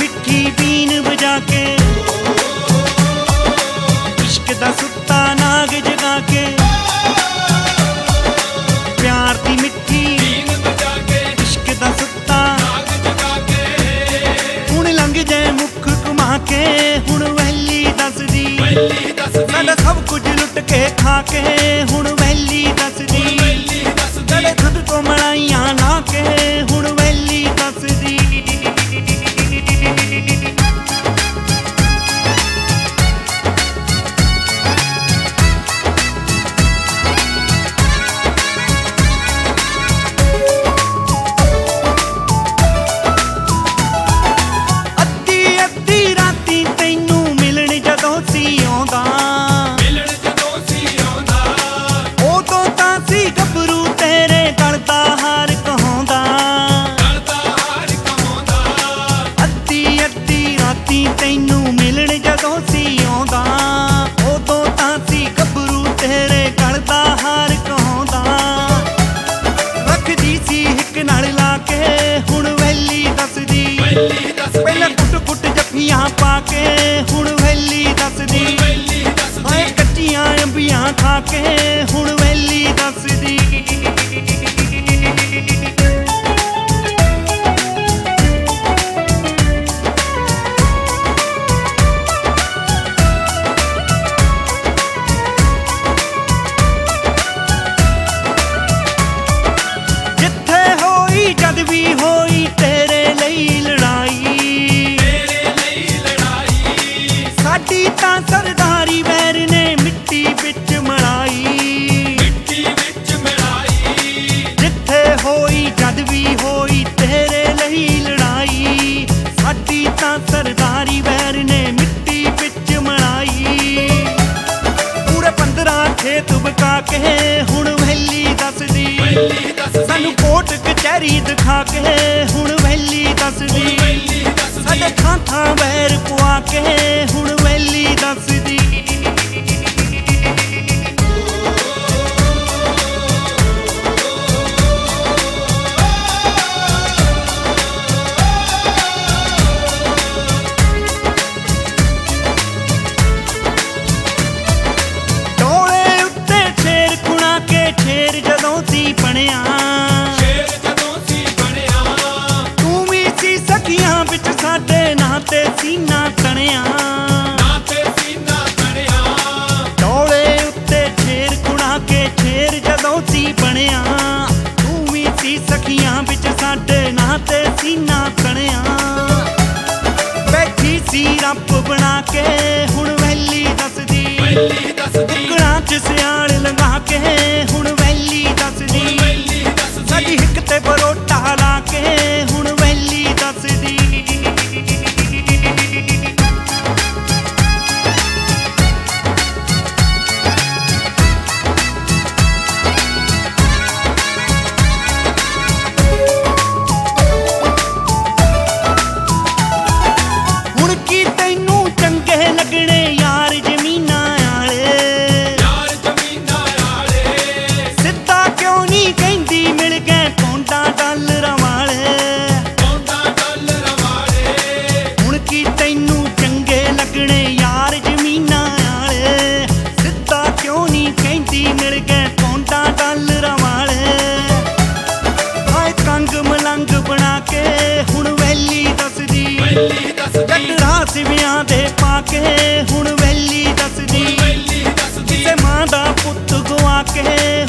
मिठी बीन बजा के, इश्क दा सुत्ता नाग जगा के, प्यार दी मिठी बीन बजा के, इश्क दा सुत्ता नाग जगा के। हुण लंघ जाए मुख घुमा के, हुण वैली दसदी साडा सब कुछ लुट के खा के, हुण वैली दसदी साडे खुद तो मलाइयां ला के, हुण वैली दसदी। अद्धी अद्धी राती तैनू मिलण जदों सी आउंदा, उदों तां सी गभरू तेरे गल दा हार कहाउंदा। अद्धी अद्धी राती तैनू मिलण जदों सी आउंदा, उदों तां सी गभरू तेरे गल दा हार कहाउंदा। रखदी सी हिक नाल ला के, हुण वैली दसदी पहले कुट कुट जफ्फियां पा के, हुण वैली दसदी हाय कच्चियां अंबियां खा के, हुण वैली दसदी। जिथे होई जद भी होई तेरे लई लड़ाई, साडी तां सरदारी वैर ने मिट्टी बिच मड़ाई। जिथे होई जद भी होई तेरे लई लड़ाई, साडी तां सरदारी वैर ने मिट्टी बिच मड़ाई। पूरे 15 खेत बका के, हुण वैली दसदी सानू कोर्ट कचहरी दिखा के, हुण वैली दसदी साडे थां थां वैर पुआ के, हुण वैली दसदी। डोले उत्ते शेर खुणा के, शेर जदों सी बणिया, तू भी सी सखियां बिच साडे नां ते सीना तणिया। डोले उत्ते शेर खुणा के, शेर जदों सी बणिया, तू भी सी सखियां बिच साडे नां ते सीना तणिया। बैठी सी रब बना के, हुण वैली दसदी कुकड़ां च सियाल लंघा के, हुण वैली दसदी साडी हिक ते बरोटा ला के, हुण वैली दसदी। हुण की तैनू चंगे लगने यार जमीनां आले, सिद्धा क्यों नहीं कहंदी मिल गए पौंडां डॉलरां वाले। हुण की तैनू चंगे लगने यार जमीनां आले, सिद्धा क्यों नहीं कहंदी मिल गए पौंडां डॉलरां वाले। हाय कंग मलंग बना के, हुण वैली दसदी जटरा सिवियां दे पाके, हुण वैली दसदी किसे मां दा पुत्त गवा के,